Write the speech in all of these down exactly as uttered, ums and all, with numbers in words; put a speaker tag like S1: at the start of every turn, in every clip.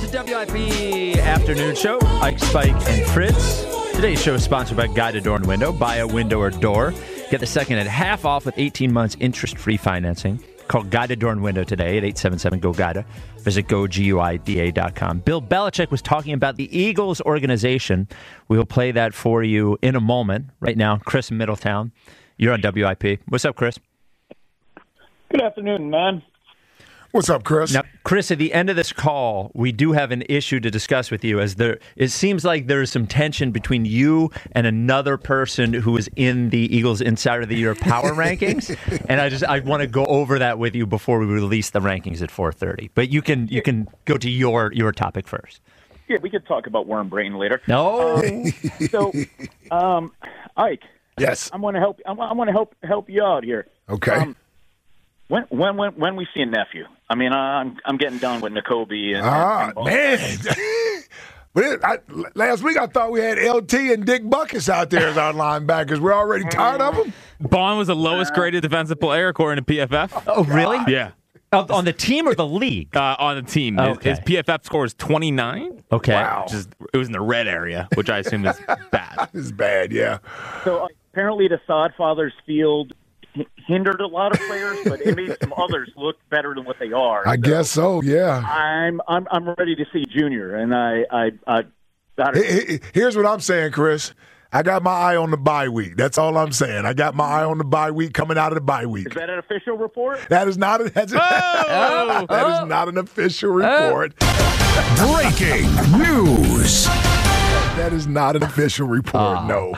S1: W I P Afternoon Show. Ike, Spike, and Fritz. Today's show is sponsored by Guida Door and Window. Buy a window or door. Get the second at half off with eighteen months interest-free financing. Call Guida Door and Window today at eight seven seven, G O, GUIDA. Visit go guida dot com. Bill Belichick was talking about the Eagles organization. We will play that for you in a moment. Right now, Chris in Middletown. You're on W I P. What's up, Chris?
S2: Good afternoon, man.
S3: What's up, Chris?
S1: Now, Chris, at the end of this call, we do have an issue to discuss with you, as there it seems like there is some tension between you and another person who is in the Eagles Insider of the Year power rankings, and I just I want to go over that with you before we release the rankings at four thirty. But you can you can go to your your topic first.
S2: Yeah, we could talk about worm brain later.
S1: No.
S2: Um, so, um, Ike.
S3: Yes.
S2: I want to help. I want to help help you out here.
S3: Okay.
S2: Um, When when when when we see a nephew, I mean, I'm I'm getting done with N'Kobe and,
S3: Ah,
S2: and
S3: man. But it, I, last week I thought we had L T and Dick Buckus out there as our linebackers. We're already tired of them.
S4: Bond was the lowest graded defensive player according to P F F.
S1: Oh, really?
S4: Yeah.
S1: Uh, on the team or the league?
S4: Uh, on the team.
S1: Okay.
S4: His, his P F F score is twenty-nine.
S1: Okay.
S3: Wow.
S4: Which is, it was in the red area, which I assume is bad.
S3: It's bad, yeah.
S2: So uh, apparently the Sodfathers field h- hindered a lot of players, but it made some others look better than what they are.
S3: I
S2: So
S3: guess so, yeah.
S2: I'm I'm I'm ready to see Junior, and I I. I I
S3: He- he- Here's what I'm saying, Chris. I got my eye on the bye week. That's all I'm saying. I got my eye on the bye week coming out of the bye week.
S2: Is that an official report?
S3: That is not a, that's
S4: Oh!
S3: that is not an official report.
S5: Breaking news.
S3: That is not an official report, no.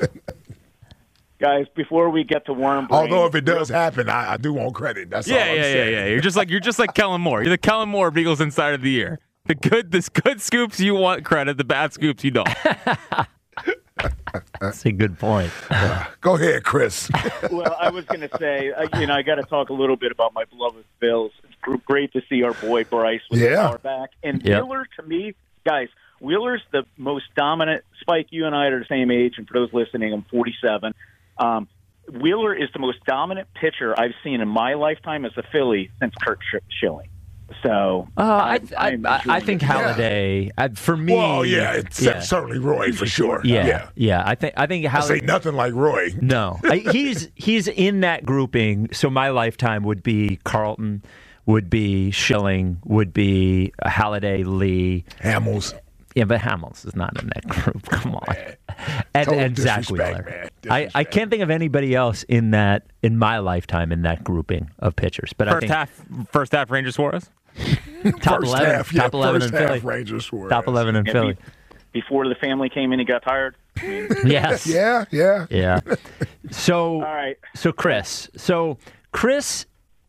S2: Guys, before we get to worm brain,
S3: Although if it does happen, I, I do want credit. That's all
S4: Yeah,
S3: I'm
S4: yeah, yeah,
S3: saying.
S4: yeah. You're just like you're just like Kellen Moore. You're the Kellen Moore of Eagles Insider of the Year. The good, this good scoops you want credit. The bad scoops you don't.
S1: That's a good point.
S3: Go ahead, Chris.
S2: Well, I was going to say, uh, you know, I got to talk a little bit about my beloved Bills. It's gr- great to see our boy Bryce with the
S3: Yeah.
S2: power back. And
S1: Yep.
S2: Wheeler, to me, guys, Wheeler's the most dominant. Spike, you and I are the same age, and for those listening, I'm forty-seven. Um, Wheeler is the most dominant pitcher I've seen in my lifetime as a Philly since Kurt Sch- Schilling. So
S1: Uh, I, I,
S2: I'm
S1: I, I
S2: enjoying
S1: think
S2: it.
S1: Halliday, uh, for me.
S3: Well, yeah, it's
S1: yeah,
S3: certainly Roy for sure.
S1: yeah,
S3: yeah.
S1: yeah. I think I think
S3: I say
S1: Halliday.
S3: nothing like Roy.
S1: No, I, he's he's in that grouping. So my lifetime would be Carlton, would be Schilling, would be Halliday, Lee.
S3: Hamels.
S1: Yeah, but Hamels is not in that group. Come on, and,
S3: Total
S1: and Zach
S3: disrespect,
S1: Wheeler.
S3: man.
S1: I, I
S3: Disrespect.
S1: can't think of anybody else in that in my lifetime in that grouping of pitchers. But I
S4: First
S1: think
S4: half, first half Ranger Suarez.
S1: top
S3: First
S1: eleven,
S3: half, yeah,
S1: top eleven
S3: first
S1: in Philly,
S3: half Rangers Suarez.
S1: top eleven in
S2: Yeah,
S1: Philly.
S2: be- before the family came in, he got tired. I mean,
S1: Yes.
S3: Yeah, yeah.
S1: Yeah. So,
S2: all right.
S1: so Chris, so Chris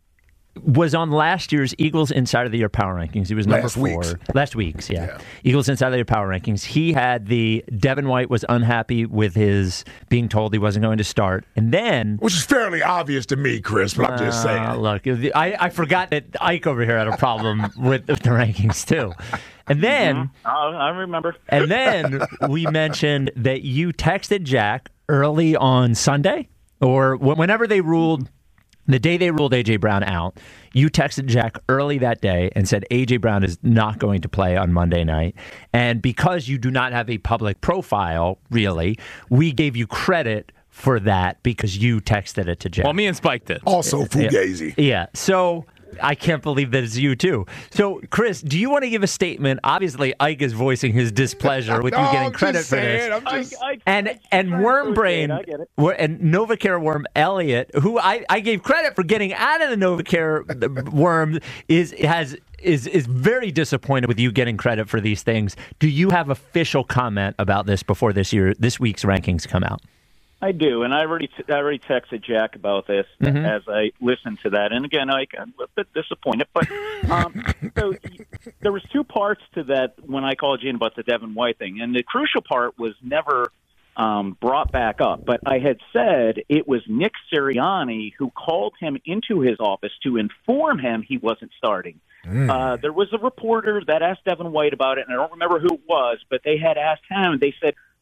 S1: was on last year's Eagles Inside of the Year Power Rankings. He was number
S3: Last
S1: four.
S3: week's.
S1: Last week's, yeah.
S3: Yeah.
S1: Eagles Inside of the Year Power Rankings. He had the Devin White was unhappy with his being told he wasn't going to start, and then.
S3: Which is fairly obvious to me, Chris, but I'm just
S1: Uh,
S3: saying.
S1: look, I, I forgot that Ike over here had a problem with the rankings too, and then.
S2: Uh, I remember.
S1: And then we mentioned that you texted Jack early on Sunday, or wh- whenever they ruled, the day they ruled A J. Brown out, you texted Jack early that day and said A J. Brown is not going to play on Monday night. And because you do not have a public profile, really, we gave you credit for that because you texted it to Jack.
S4: Well, me and Spike did.
S3: Also, Fugazi.
S1: Yeah. So I can't believe that it's you, too. So, Chris, do you want to give a statement? Obviously, Ike is voicing his displeasure with
S3: No,
S1: you getting
S3: I'm
S1: credit
S3: just
S1: for
S3: saying,
S1: this.
S3: I'm just-
S2: I- I-
S1: And
S2: I-
S1: and
S2: I-
S1: Worm
S2: I
S1: Brain
S2: get it.
S1: wor- and Novacare Worm Elliot, who I, I gave credit for getting out of the Novacare Worm, is has is is very disappointed with you getting credit for these things. Do you have official comment about this before this year this week's rankings come out?
S2: I do, and I already t- I already texted Jack about this
S1: Mm-hmm.
S2: as I listened to that. And again, I, I'm a bit disappointed, but um, so there was two parts to that when I called you in about the Devin White thing, and the crucial part was never um, brought back up. But I had said it was Nick Sirianni who called him into his office to inform him he wasn't starting.
S3: Mm.
S2: Uh, there was a reporter that asked Devin White about it, and I don't remember who it was, but they had asked him, and they said,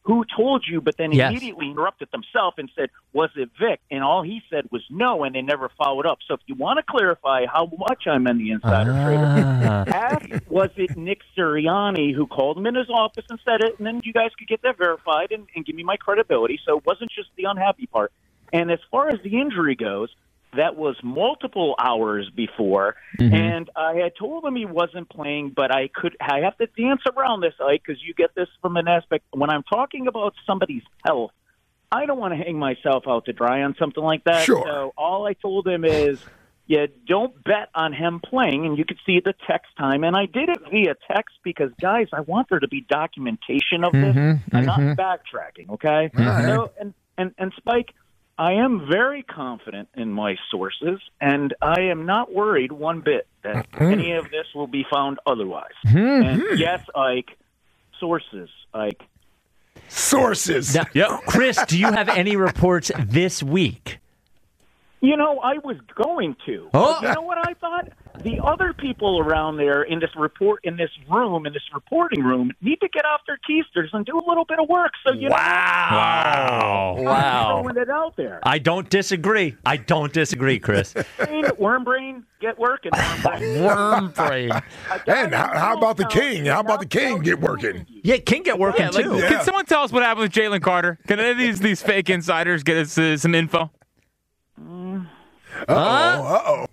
S2: who told you, but then
S1: Yes.
S2: immediately interrupted themselves and said, was it Vic? And all he said was no, and they never followed up. So if you want to clarify how much I'm in the insider
S1: Ah.
S2: trader, ask, was it Nick Sirianni who called him in his office and said it, and then you guys could get that verified and, and give me my credibility. So it wasn't just the unhappy part. And as far as the injury goes, that was multiple hours before,
S1: Mm-hmm.
S2: and I had told him he wasn't playing, but I could. I have to dance around this, Ike, because you get this from an aspect. When I'm talking about somebody's health, I don't want to hang myself out to dry on something like that.
S3: Sure.
S2: So all I told him is, yeah, don't bet on him playing, and you could see the text time. And I did it via text because, guys, I want there to be documentation of this.
S1: Mm-hmm,
S2: I'm
S1: mm-hmm.
S2: not backtracking, okay?
S3: right.
S2: So, and, and, and Spike, I am very confident in my sources, and I am not worried one bit that any of this will be found otherwise. And yes, Ike, sources, Ike.
S3: Sources.
S1: Now,
S4: Yep.
S1: Chris, do you have any reports this week?
S2: You know, I was going to.
S1: Oh.
S2: But you know what I thought? The other people around there in this report, in this room, in this reporting room, need to get off their keisters and do a little bit of work. So you
S1: Wow.
S2: know,
S1: Wow.
S2: I'm throwing it out there.
S1: I don't disagree. I don't disagree, Chris.
S2: Brain, worm brain, get working. Worm brain.
S1: Worm brain.
S3: And how, how about the king? How about the king get working?
S1: Yeah, King get working
S4: Yeah, like,
S1: too.
S3: Yeah.
S4: can someone tell us what happened with Jalen Carter? Can any of these these fake insiders get us uh, some info?
S3: Uh-oh, uh-oh.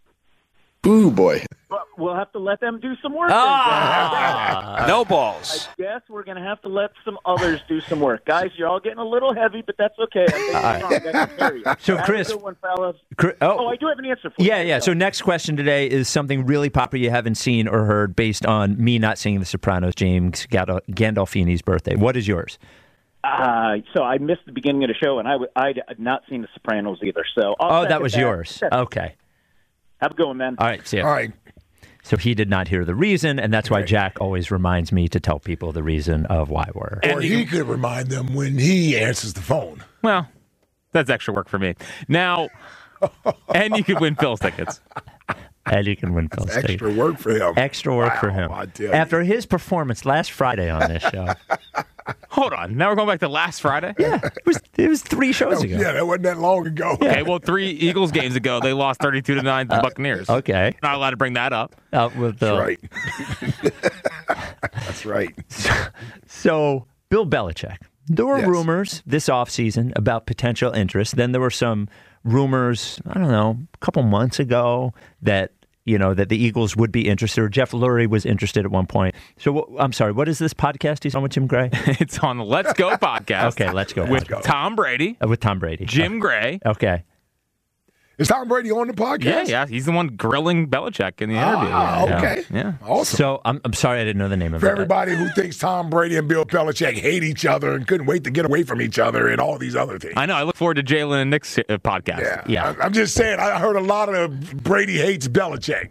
S6: Boo boy.
S2: But we'll have to let them do some work.
S1: Ah.
S6: No balls.
S2: I guess we're going to have to let some others do some work. Guys, you're all getting a little heavy, but that's okay. I think I can carry you.
S1: So,
S2: Have a
S1: Chris-
S2: good one, fellas.
S1: Chris-
S2: Oh,
S1: oh,
S2: I do have an answer for you.
S1: yeah, yeah. So next question today is something really popular you haven't seen or heard based on me not seeing The Sopranos, James Gandol- Gandolfini's birthday. What is yours?
S2: Uh, so I missed the beginning of the show, and I w- I'd not seen The Sopranos either. So I'll
S1: Oh, that
S2: second
S1: was yours. Okay.
S2: Have a good one, man.
S1: All right. See ya.
S3: All right.
S1: So he did not hear the reason, and that's why Jack always reminds me to tell people the reason of why we're.
S3: Or he could remind them when he answers the phone.
S4: Well, that's extra work for me. Now, and you could win Phil's tickets.
S1: And you can win Phil's
S3: Extra
S1: tickets.
S3: work for him.
S1: Extra work
S3: Wow,
S1: for him.
S3: I tell you.
S1: After his performance last Friday on this show.
S4: Hold on. Now we're going back to last Friday?
S1: Yeah, it was it was three shows ago.
S3: Yeah, that wasn't that long ago.
S4: Okay, well, three Eagles games ago, they lost thirty-two to nine to the Buccaneers.
S1: Okay.
S4: Not allowed to bring that up.
S1: Uh, with the,
S3: That's right. That's right.
S1: So, Bill Belichick. There were
S3: Yes.
S1: rumors this offseason about potential interest. Then there were some rumors, I don't know, a couple months ago that, you know, that the Eagles would be interested, or Jeff Lurie was interested at one point. So, what, I'm sorry, what is this podcast he's on with Jim Gray?
S4: It's on the Let's Go podcast.
S1: Okay, Let's Go
S4: With
S1: podcast.
S4: Tom Brady,
S1: Uh, with Tom Brady.
S4: Jim Gray.
S1: Okay.
S3: Is Tom Brady on the podcast?
S4: Yeah, yeah. He's the one grilling Belichick in the interview.
S3: Ah,
S4: Yeah.
S3: okay.
S4: Yeah.
S3: Awesome.
S1: So, I'm, I'm sorry I didn't know the name of
S3: For
S1: it.
S3: everybody who thinks Tom Brady and Bill Belichick hate each other and couldn't wait to get away from each other and all these other things.
S4: I know. I look forward to Jalen and Nick's uh, podcast.
S3: Yeah.
S1: Yeah.
S3: I, I'm just saying, I heard a lot of Brady hates Belichick.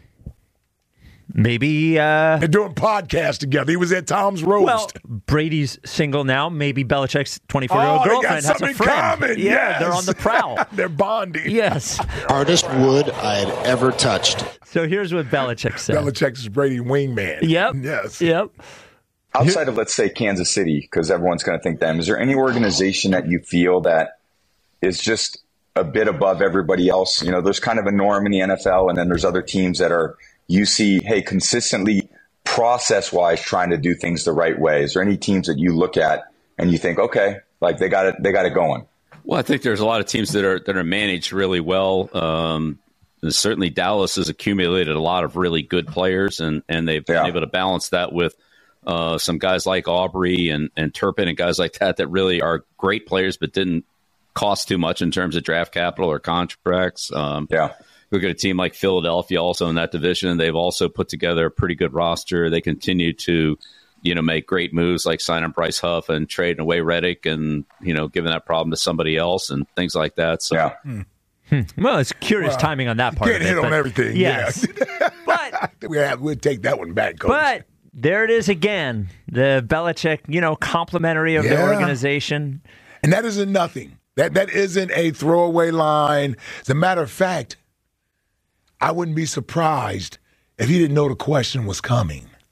S1: Maybe, uh,
S3: They're doing podcasts together. He was at Tom's roast.
S1: well, Brady's single now. Maybe Belichick's twenty-four-year-old
S3: Oh, they got
S1: girlfriend has
S3: something
S1: a
S3: in
S1: friend.
S3: common.
S1: Yeah,
S3: Yes.
S1: they're on the prowl.
S3: They're bonding.
S1: Yes.
S6: Hardest wood I had ever touched.
S1: So here's what Belichick said.
S3: Belichick's Brady wingman.
S1: Yep.
S3: Yes.
S1: Yep.
S7: Outside of, let's say, Kansas City, because everyone's going to think them, is there any organization that you feel that is just a bit above everybody else? You know, there's kind of a norm in the N F L, and then there's other teams that are, you see, hey, consistently process-wise trying to do things the right way. Is there any teams that you look at and you think, okay, like they got it, they got it going?
S8: Well, I think there's a lot of teams that are that are managed really well. Um, and certainly, Dallas has accumulated a lot of really good players, and, and they've
S7: Yeah.
S8: been able to balance that with uh, some guys like Aubrey and, and Turpin and guys like that that really are great players, but didn't cost too much in terms of draft capital or contracts. Um,
S7: Yeah.
S8: Look at a team like Philadelphia, also in that division. They've also put together a pretty good roster. They continue to, you know, make great moves like signing Bryce Huff and trading away Reddick and, you know, giving that problem to somebody else and things like that. So,
S7: Yeah.
S1: Well, it's curious
S3: Well,
S1: timing on that part.
S3: Can't
S1: of it,
S3: hit on
S1: but-
S3: everything.
S1: Yes.
S3: Yeah.
S1: but
S3: we have, we'll take that one back, Coach.
S1: but there it is again. The Belichick, you know, complimentary of the
S3: Yeah.
S1: organization.
S3: And that isn't nothing. That that isn't a throwaway line. As a matter of fact, I wouldn't be surprised if he didn't know the question was coming.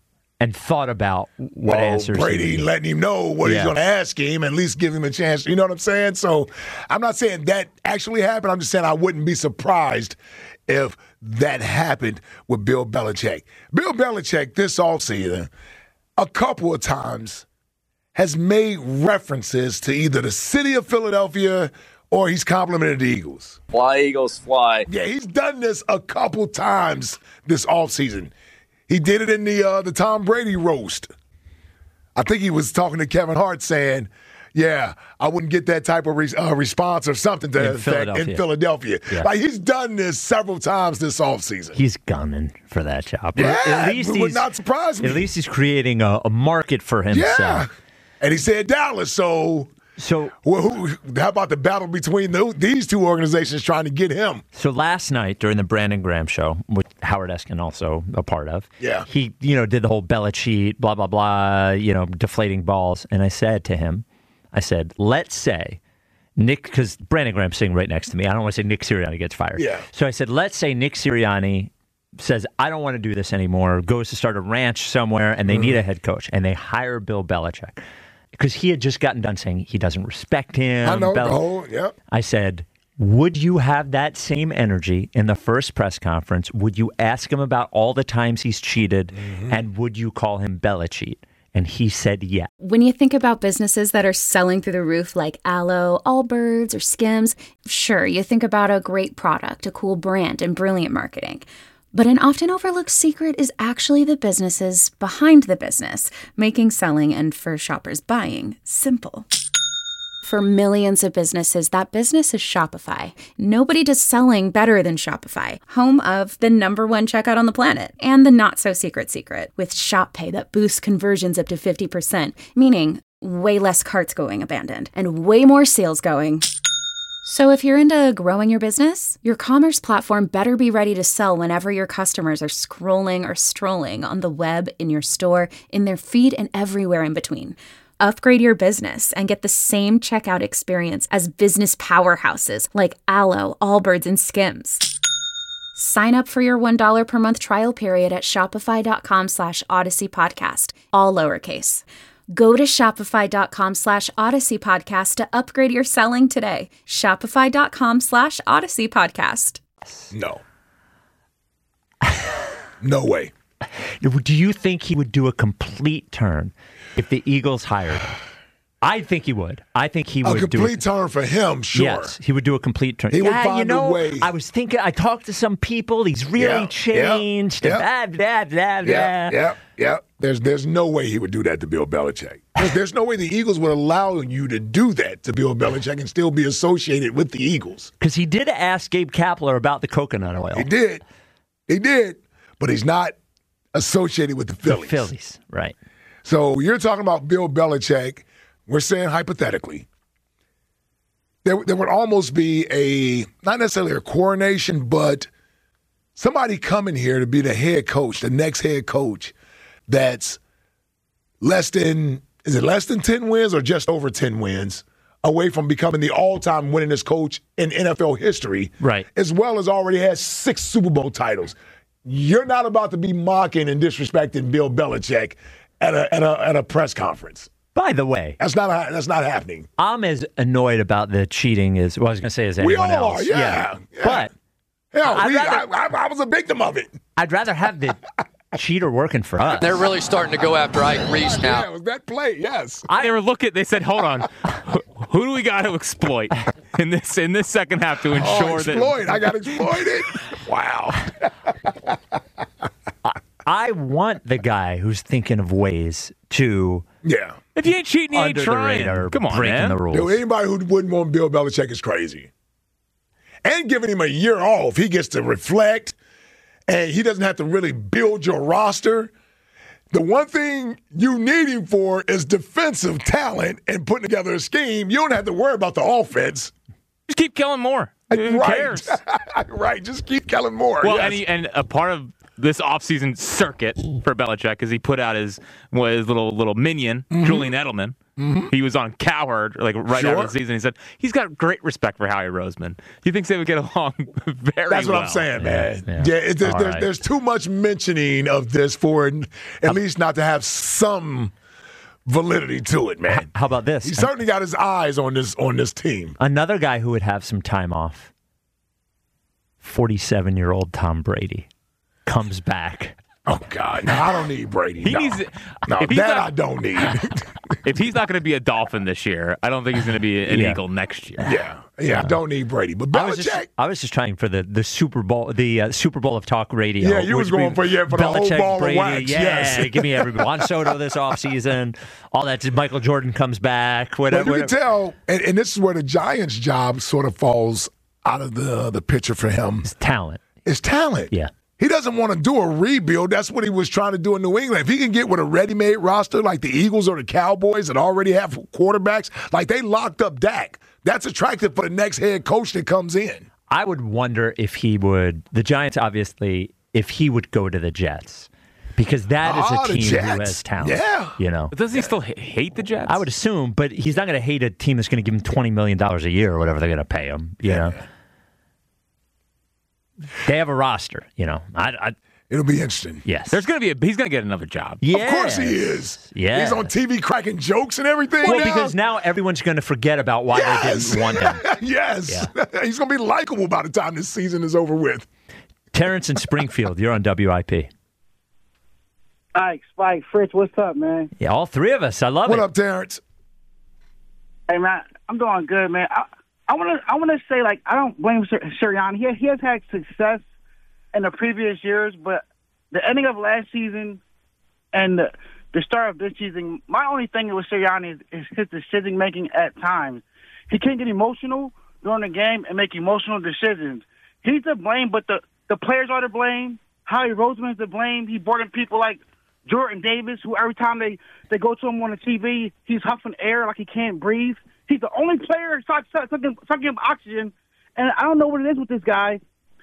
S1: and thought about what
S3: well,
S1: answers
S3: Brady
S1: he would.
S3: letting him know what
S1: Yeah.
S3: he's going to ask him, at least give him a chance. You know what I'm saying? So I'm not saying that actually happened. I'm just saying I wouldn't be surprised if that happened with Bill Belichick. Bill Belichick this offseason, a couple of times, has made references to either the city of Philadelphia or he's complimented the Eagles.
S9: Fly, Eagles, fly.
S3: Yeah, he's done this a couple times this offseason. He did it in the uh, the Tom Brady roast. I think he was talking to Kevin Hart saying, yeah, I wouldn't get that type of re- uh, response or something to
S1: In
S3: that effect
S1: Philadelphia.
S3: in Philadelphia.
S1: Yeah.
S3: Like, he's done this several times this offseason.
S1: He's gunning for that job.
S3: Yeah,
S1: at least
S3: it would
S1: he's,
S3: not surprise me.
S1: At least he's creating a, a market for himself.
S3: Yeah. And he said Dallas, so...
S1: So,
S3: well, who, how about the battle between those, these two organizations trying to get him?
S1: So last night during the Brandon Graham show, which Howard Eskin also a part of,
S3: yeah,
S1: he you know did the whole Belichick, blah blah blah, you know, deflating balls, and I said to him, I said, let's say Nick, because Brandon Graham's sitting right next to me, I don't want to say Nick Sirianni gets fired.
S3: Yeah.
S1: So I said, let's say Nick Sirianni says, I don't want to do this anymore, goes to start a ranch somewhere, and they mm-hmm. need a head coach, and they hire Bill Belichick. Because he had just gotten done saying he doesn't respect him.
S3: I know.
S1: Bel-
S3: oh, yep.
S1: I said, would you have that same energy in the first press conference? Would you ask him about all the times he's cheated? Mm-hmm. And would you call him Belichick? And he said yes.
S10: When you think about businesses that are selling through the roof like Aloe, Allbirds, or Skims, sure, you think about a great product, a cool brand, and brilliant marketing. But an often overlooked secret is actually the businesses behind the business, making selling and for shoppers buying simple. For millions of businesses, that business is Shopify. Nobody does selling better than Shopify, home of the number one checkout on the planet and the not-so-secret secret with Shop Pay that boosts conversions up to fifty percent, meaning way less carts going abandoned and way more sales going. So if you're into growing your business, your commerce platform better be ready to sell whenever your customers are scrolling or strolling on the web, in your store, in their feed, and everywhere in between. Upgrade your business and get the same checkout experience as business powerhouses like Aloe, Allbirds, and Skims. Sign up for your one dollar per month trial period at shopify.com slash Odyssey Podcast, all lowercase. Go to shopify.com slash Odyssey Podcast to upgrade your selling today. Shopify.com slash Odyssey Podcast.
S3: No. No way.
S1: Do you think he would do a complete turn if the Eagles hired him? I think he would. I think he would
S3: do a complete
S1: do
S3: turn for him, sure.
S1: Yes, he would do a complete turn.
S3: He would
S1: yeah,
S3: find
S1: you know,
S3: a way.
S1: I was thinking, I talked to some people, he's really
S3: yeah,
S1: changed.
S3: Yeah,
S1: blah, blah, blah, blah.
S3: Yeah, yeah, yeah. There's, there's no way he would do that to Bill Belichick. There's, there's no way the Eagles would allow you to do that to Bill Belichick and still be associated with the Eagles.
S1: Because he did ask Gabe Kapler about the coconut oil.
S3: He did. He did. But he's not associated with the Phillies.
S1: The Phillies, right.
S3: So you're talking about Bill Belichick. We're saying hypothetically, there, there would almost be a, not necessarily a coronation, but somebody coming here to be the head coach, the next head coach that's less than, is it less than ten wins or just over ten wins away from becoming the all-time winningest coach in N F L history,
S1: right?
S3: As well as already has six Super Bowl titles. You're not about to be mocking and disrespecting Bill Belichick at a at a, at a press conference.
S1: By the way,
S3: that's not that's not happening.
S1: I'm as annoyed about the cheating as well, I was going to say as anyone
S3: we all
S1: else.
S3: Are, yeah, yeah. yeah.
S1: But
S3: hell, we,
S1: rather,
S3: I, I, I was a victim of it.
S1: I'd rather have the cheater working for us.
S9: They're really starting to go after Ike Reese now.
S3: Yeah, it was that play. Yes.
S4: I never look at. They said, "Hold on, who do we got to exploit in this in this second half to ensure
S3: oh, exploit.
S4: that?"
S3: I got exploited. Wow.
S1: I want the guy who's thinking of ways to.
S3: Yeah.
S4: If you ain't cheating, you ain't trying.
S1: Radar,
S4: Come on,
S1: breaking
S4: man.
S1: the rules.
S3: Dude, anybody who wouldn't want Bill Belichick is crazy. And giving him a year off, he gets to reflect, and he doesn't have to really build your roster. The one thing you need him for is defensive talent and putting together a scheme. You don't have to worry about the offense.
S4: Just keep Kellen Moore. Who
S3: right.
S4: cares?
S3: Right. Just keep Kellen Moore.
S4: Well,
S3: yes.
S4: and, he, and a part of this offseason circuit for Belichick because he put out his, well, his little little minion, mm-hmm. Julian Edelman. Mm-hmm. He was on Cowherd like right
S3: sure.
S4: after the season. He said he's got great respect for Howie Roseman. He thinks they would get along very well.
S3: That's what I'm saying, man. Yeah, yeah. yeah it, there's, there's, right. there's too much mentioning of this for it, at um, least not to have some validity to it, man.
S1: How about this?
S3: He certainly got his eyes on this on this team.
S1: Another guy who would have some time off, forty-seven-year-old Tom Brady comes back.
S3: Oh, God. No, I don't need Brady. He no, needs, no that not, I don't need.
S4: If he's not going to be a Dolphin this year, I don't think he's going to be an yeah. Eagle next year.
S3: Yeah, yeah, I don't need Brady. But Belichick.
S1: I was just, I was just trying for the, the Super Bowl the uh, Super Bowl of talk radio.
S3: Yeah, you was going we, for, yeah, for
S1: Belichick,
S3: the whole ball
S1: Brady,
S3: of wax.
S1: Yeah,
S3: yes.
S1: Give me everybody. Juan Soto this offseason. All that. Michael Jordan comes back. Whatever.
S3: Well, you
S1: whatever.
S3: can tell, and, and this is where the Giants' job sort of falls out of the, the picture for him.
S1: It's talent.
S3: It's talent.
S1: Yeah.
S3: He doesn't want to do a rebuild. That's what he was trying to do in New England. If he can get with a ready-made roster like the Eagles or the Cowboys that already have quarterbacks, like they locked up Dak, that's attractive for the next head coach that comes in.
S1: I would wonder if he would, the Giants obviously, if he would go to the Jets. Because that is
S3: oh,
S1: a team who has talent.
S3: Yeah.
S1: You know?
S4: But doesn't he still hate the Jets?
S1: I would assume, but he's not going to hate a team that's going to give him twenty million dollars a year or whatever they're going to pay him. You
S3: yeah.
S1: know? They have a roster, you know. I, I
S3: It'll be interesting.
S1: Yes.
S4: There's going to be a, he's going to get another job.
S1: Yeah.
S3: Of course he is.
S1: Yeah.
S3: He's on T V cracking jokes and everything.
S1: Well,
S3: now.
S1: because now everyone's going to forget about why yes. they didn't want him.
S3: yes.
S1: Yeah.
S3: He's going to be likable by the time this season is over with.
S1: Terrence in Springfield, you're on W I P.
S11: Ike, Spike, Fritz, what's up, man?
S1: Yeah, all three of us. I love
S3: what
S1: it.
S3: What up, Terrence?
S11: Hey, man, I'm doing good, man. I, I want to I want to say, like, I don't blame Sir, Sirianni. He, he has had success in the previous years, but the ending of last season and the, the start of this season, my only thing with Sirianni is, is his decision-making at times. He can't get emotional during the game and make emotional decisions. He's to blame, but the, the players are to blame. Howie Roseman's to blame. He brought in people like Jordan Davis, who every time they, they go to him on the T V, he's huffing air like he can't breathe. He's the only player sucking, sucking oxygen, and I don't know what it is with this guy.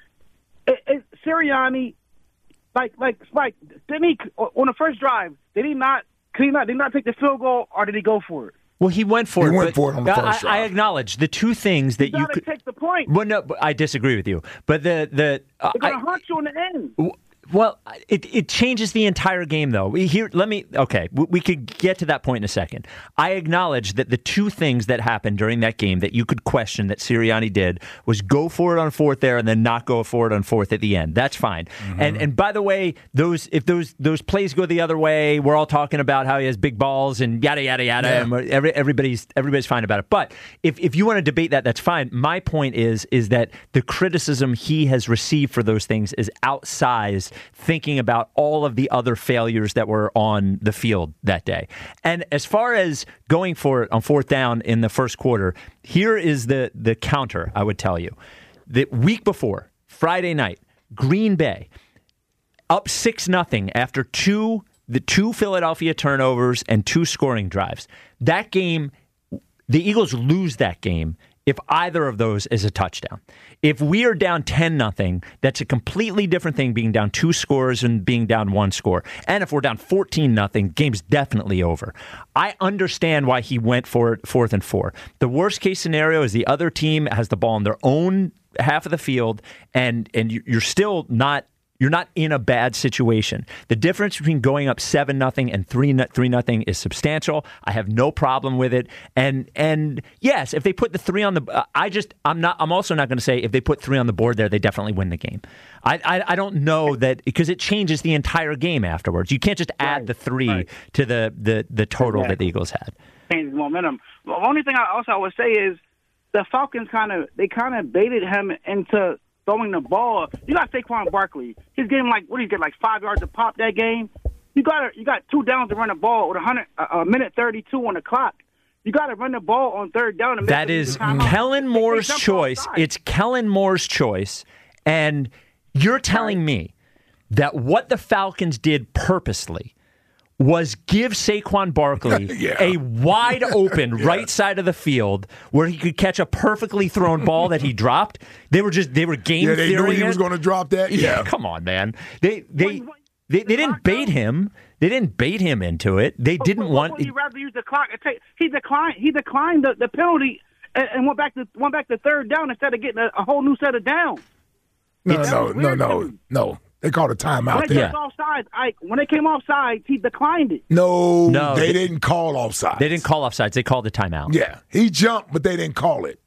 S11: It, it, Sirianni, like like Spike, didn't he on the first drive? Did he not? Could he not? Did he not take the field goal, or did he go for it?
S1: Well, he went for
S3: he
S1: it.
S3: He went for it on the first
S1: I,
S3: drive.
S1: I acknowledge the two things that
S11: you,
S1: you could
S11: take the point.
S1: Well, no, I disagree with you. But the the
S11: uh, they're going to haunt you in the end.
S1: Well, it it changes the entire game, though. Here, let me. Okay, we, we could get to that point in a second. I acknowledge that the two things that happened during that game that you could question that Sirianni did was go for it on fourth there and then not go for it on fourth at the end. That's fine. Mm-hmm. And and by the way, those if those those plays go the other way, we're all talking about how he has big balls and yada yada yada. Yeah. And every, everybody's everybody's fine about it. But if if you want to debate that, that's fine. My point is is that the criticism he has received for those things is outsized, thinking about all of the other failures that were on the field that day. And as far as going for it on fourth down in the first quarter, here is the, the counter, I would tell you. The week before, Friday night, Green Bay, up six nothing after two the two Philadelphia turnovers and two scoring drives. That game, the Eagles lose that game if either of those is a touchdown. If we are down ten nothing, that's a completely different thing, being down two scores and being down one score. And if we're down fourteen nothing, game's definitely over. I understand why he went for it fourth and four. The worst case scenario is the other team has the ball in their own half of the field, and and you're still not You're not in a bad situation. The difference between going up seven nothing and three nothing is substantial. I have no problem with it. And and yes, if they put the three on the, uh, I just I'm not. I'm also not going to say if they put three on the board there, they definitely win the game. I I, I don't know that because it changes the entire game afterwards. You can't just add
S11: right,
S1: the three
S11: right.
S1: to the the the total
S11: exactly.
S1: that the Eagles had.
S11: Changes momentum. The only thing I also would say is the Falcons kind of they kind of baited him into throwing the ball. You got Saquon Barkley. He's getting like what do you get like five yards a pop that game. You got you got two downs to run the ball with a hundred a minute thirty two on the clock. You got to run the ball on third down. And
S1: that is Kellen Moore's choice. It's Kellen Moore's choice, and you're telling me that what the Falcons did purposely was give Saquon Barkley
S3: Yeah.
S1: a wide open
S3: Yes.
S1: right side of the field where he could catch a perfectly thrown ball that he dropped. They were just they were game
S3: Yeah, they knew
S1: theorying
S3: he
S1: it.
S3: was going to drop that.
S1: Yeah,
S3: Yeah.
S1: come on, man. They they they, they didn't bait him. They didn't bait him into it. They didn't
S11: But
S1: want.
S11: would he rather use the clock? and take- He declined. He declined the, the penalty and, and went back to went back to third down instead of getting a, a whole new set of downs.
S3: No,
S11: That
S3: no,
S11: was
S3: no,
S11: weird to
S3: no,
S11: me.
S3: no. They called a timeout
S11: When they
S3: there.
S11: came offside, I when they came offside, he declined it.
S3: No,
S1: No,
S3: they,
S1: they-
S3: didn't call offside.
S1: They didn't call offsides. They called a timeout.
S3: Yeah, he jumped, but they didn't call it.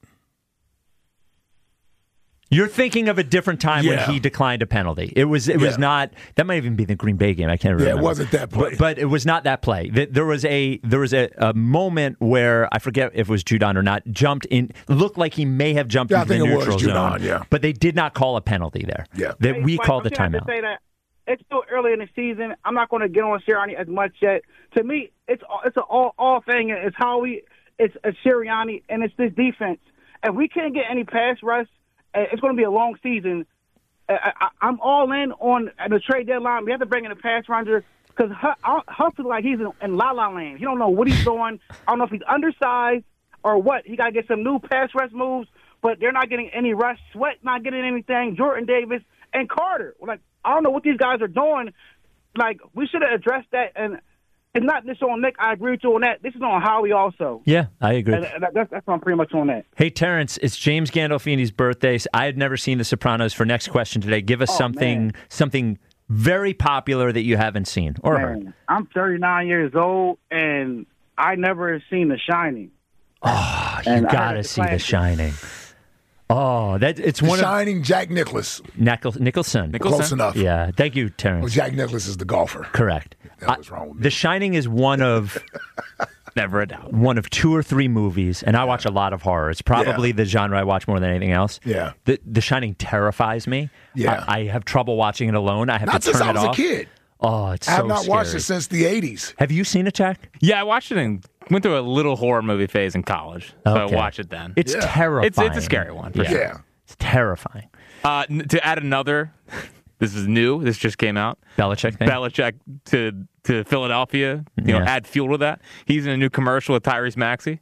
S1: You're thinking of a different time
S3: Yeah.
S1: when he declined a penalty. It was it was
S3: Yeah.
S1: not that might even be the Green Bay game. I can't
S3: Yeah,
S1: remember.
S3: it wasn't that play.
S1: But, but it was not that play. Th- There was a there was a, a moment where I forget if it was Judon or not. Jumped in, looked like he may have jumped
S3: Yeah, I
S1: into the
S3: think it was
S1: neutral
S3: Judon,
S1: zone.
S3: yeah.
S1: But they did not call a penalty there.
S3: Yeah.
S1: that
S11: Hey,
S1: we
S11: Spike,
S1: called the
S11: I'm gonna have
S1: timeout.
S11: to say that it's still early in the season. I'm not going to get on Sirianni as much yet. To me, it's it's an all all thing. It's how we it's a Sirianni and it's this defense. If we can't get any pass rush, uh, it's going to be a long season. I, I, I'm all in on the trade deadline. We have to bring in a pass rusher because Huff is like he's in, in la la land. He don't know what he's doing. I don't know if he's undersized or what. He got to get some new pass rush moves, but they're not getting any rush. Sweat not getting anything. Jordan Davis and Carter. Like I don't know what these guys are doing. Like we should have addressed that. And it's not this on Nick. I agree with you on that. This is on Howie also.
S1: Yeah, I agree.
S11: And, and that's that's on pretty much on that.
S1: Hey, Terrence, it's James Gandolfini's birthday. I had never seen The Sopranos. For next question today, give us
S11: Oh,
S1: something
S11: man.
S1: something very popular that you haven't seen or heard.
S11: Man, I'm thirty-nine years old, and I never seen The Shining.
S1: Oh, you
S11: And I
S1: got
S11: heard
S1: to
S11: it's
S1: see The
S11: classic.
S1: Shining. Oh, that it's
S3: The
S1: one of
S3: Shining, Jack Nicholas.
S1: Nichol- Nicholson.
S4: Nicholson?
S3: Close enough.
S1: Yeah, thank you,
S3: Well,
S1: Terrence.
S3: Jack Nicholas is the golfer.
S1: Correct.
S3: That was wrong with me.
S1: The Shining is one of
S4: Never a doubt.
S1: one of two or three movies, and I watch a lot of horror. It's probably
S3: Yeah.
S1: the genre I watch more than anything else.
S3: Yeah.
S1: The The Shining terrifies me.
S3: Yeah.
S1: I, I have trouble watching it alone. I have
S3: Not
S1: to
S3: since
S1: turn
S3: I
S1: it
S3: was
S1: off.
S3: a kid.
S1: Oh, it's
S3: I have
S1: so
S3: not watched
S1: scary.
S3: it since the eighties.
S1: Have you seen it, Jack?
S4: Yeah, I watched it and went through a little horror movie phase in college. So
S1: Okay.
S4: I watched it then.
S1: It's
S3: Yeah.
S1: terrifying.
S4: It's it's a scary one for
S1: Yeah.
S4: sure.
S3: Yeah.
S1: It's terrifying.
S4: Uh, n- to add another, this is new. This just came out.
S1: Belichick thing.
S4: Belichick to to Philadelphia. You know,
S1: Yeah.
S4: add fuel to that. He's in a new commercial with Tyrese Maxey.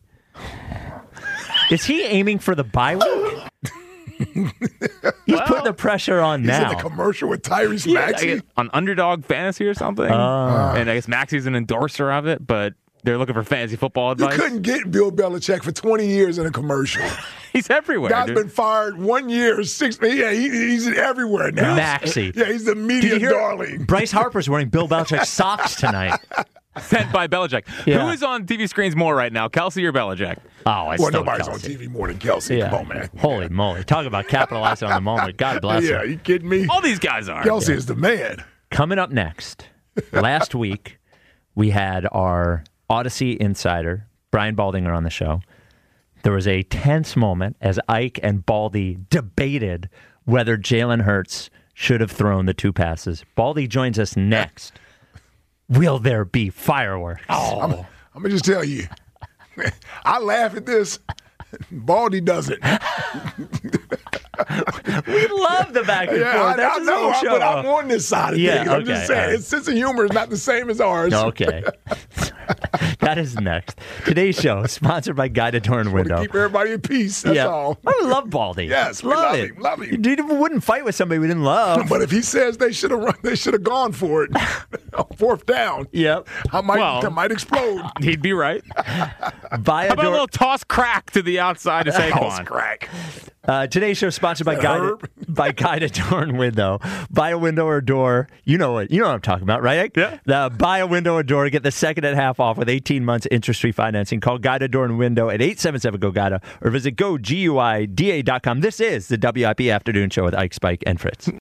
S1: Is he aiming for the bye week? He's putting the pressure on
S3: He's
S1: now.
S3: in a commercial with Tyrese
S4: I
S3: Maxey.
S4: guess on Underdog Fantasy or something.
S1: Oh.
S4: And I guess Maxey's an endorser of it, but they're looking for fantasy football
S3: You
S4: advice.
S3: couldn't get Bill Belichick for twenty years in a commercial.
S4: He's everywhere.
S3: Guy's
S4: dude.
S3: been fired one year, six. Yeah, he, he's everywhere now.
S1: Maxey.
S3: Yeah, he's the
S1: Did
S3: media
S1: you hear?
S3: darling.
S1: Bryce Harper's wearing Bill Belichick's socks tonight.
S4: Sent by Belichick.
S1: Yeah.
S4: Who is on T V screens more right now, Kelsey or Belichick?
S1: Oh, it's
S3: Well,
S1: still
S3: nobody's
S1: Kelsey.
S3: on T V more than Kelsey.
S1: Yeah.
S3: Come on, man.
S1: Holy moly. Talk about capitalizing on the moment. God bless
S3: Yeah,
S1: him.
S3: you kidding me?
S4: All these guys are.
S3: Kelsey is the man.
S1: Coming up next, last week, we had our Odyssey insider, Brian Baldinger, on the show. There was a tense moment as Ike and Baldy debated whether Jalen Hurts should have thrown the two passes. Baldy joins us next. Will there be fireworks?
S3: Oh. I'm, I'm going to just tell you. I laugh at this. Baldy doesn't.
S1: We love the back and
S3: Yeah,
S1: forth.
S3: I,
S1: That's
S3: I
S1: his
S3: know,
S1: whole
S3: I-
S1: show.
S3: but I'm on this side of
S1: Yeah,
S3: things. I'm
S1: okay,
S3: just saying,
S1: all right.
S3: his sense of humor is not the same as ours.
S1: Okay. That is next. Today's show is sponsored by Guided Door and
S3: To
S1: Window.
S3: keep everybody in peace, that's
S1: yeah.
S3: all.
S1: I love Baldy.
S3: Yes, we
S1: love
S3: love
S1: it.
S3: him, love him.
S1: You wouldn't fight with somebody we didn't love.
S3: But if he says they should have run, they should have gone for it. Fourth down.
S1: Yep.
S3: I might,
S4: Well-
S3: I might explode.
S4: He'd be right.
S1: Buy
S4: How
S1: a
S4: about a
S1: door.
S4: little toss crack to the outside of
S3: House
S4: Saquon?
S3: crack.
S1: Uh, today's show is sponsored by
S3: that
S1: Guided
S3: Herb?
S1: by Guided Door and Window. Buy a window or door. You know what? You know what I'm talking about, right? Ike?
S4: Yeah.
S1: The buy a window or door. Get the second and half off with eighteen months interest-free financing. Call Guided Door and Window at eight seven seven go guida or visit go guida dot com. This is the W I P Afternoon Show with Ike, Spike, and Fritz.